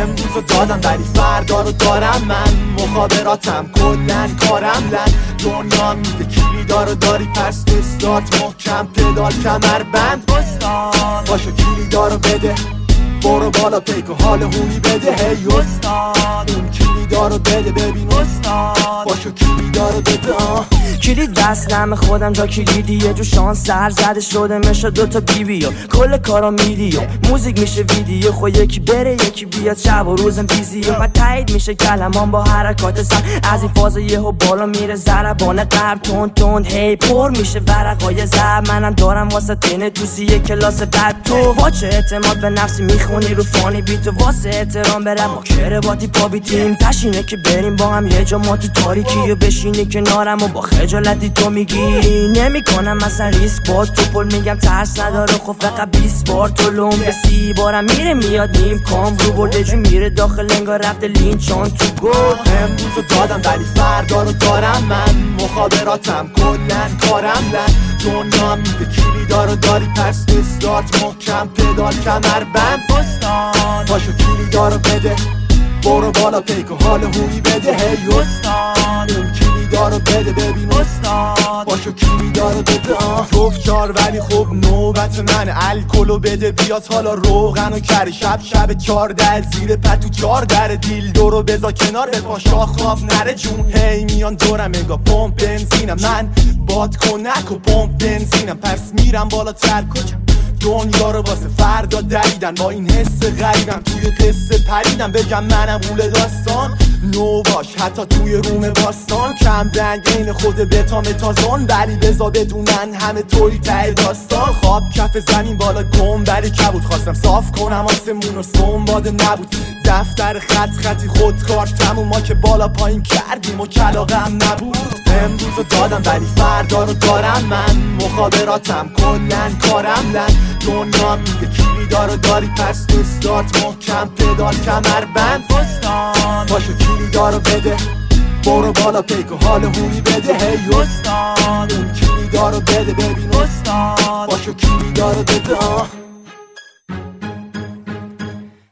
امروزو دادم ولی فردا رو دارم من، مخابراتم کلن کارم لن. دنیا میگه کلیدارو داری پس استارت، محکم پدال کمر بند استاد باشو کلیدارو بده، برو بالا پیک و حال هونی بده. هی استاد اون کلیدارو بده ببین استاد باشو کلیدارو بده. کلید دستم خودم جا کلیدیه، جو شانس سر زده شده میشه دوتا بیبیو، کل کارا میدیو موزیک میشه ویدیو، خو یکی بره یکی بیاد شب و روزم بیزیو و تایید میشه کلمان با حرکات سر، از این فاز یهو بالا میره ضربان قلب تون تون، هی پر میشه ورقای زر. منم دارم واسه تنه توسی کلاس بعد، تو با چه اعتماد به نفسی میخونی رو فانی بیتو، واسه احترام برم ما کرواتی پا بیتیم، تشینه که بریم با هم یه جا ما تو تاریکی و بشینی کنارم و با خجالتی تو میگی نمیکنم مثلا ریسک با تو پل، میگم ترس نداره خب فقط 20 بار تو لوم به 30 بارم میره میاد نیم کام رو برده جو میره داخل انگار رفته لینچان تو گل. امروزو دادم ولی فردا رو دارم من، مخابراتم کلن کارم لن. دنیا میگه کلیدارو داری پس استارت، محکم پدال کمر بند استاد باشو کلیدارو بده، برو بالا پیک و حال هونی بده. هی استاد اون کلیدارو بده ببین استاد باشو کلیدارو بده. گفتار ولی خب نوبت من، الکلو بده بیاد حالا روغن و کره، شب 14 زیر پتو 14 دیل دورو بذار کنار به پا شاخ خواف نره جون. هی میان دورم انگار پمپ بنزینم، من باد کنک و پمپ بنزینم، پس میرم بالاتر کجا دنیا رو واسه فردا دریدن. با این حس غریبم توی قصه پریدم، بگم منم غول داستان نو باش حتی توی روم باستان، کم رنگ این خود بتا متازون، ولی بزا بدونن همه توی ته داستان. خواب کف زمین بالا گنبری کبود، خواستم صاف کنم آسمون و سنباده نبود، دفتر خطی خودکار تموم، ما که بالا پایین کردیم و کلاغم نبود. امروزو دادم ولی فردا رو دارم من، مخابراتم کلن کارم لن. دنیا میگه کلیدارو داری پس استارت، محکم پدال کمر بند استاد باشو کلیدارو بده، برو بالا پیک و حال هونی بده. هی استاد اون کلیدارو بده ببین استاد باشو کلیدارو بده.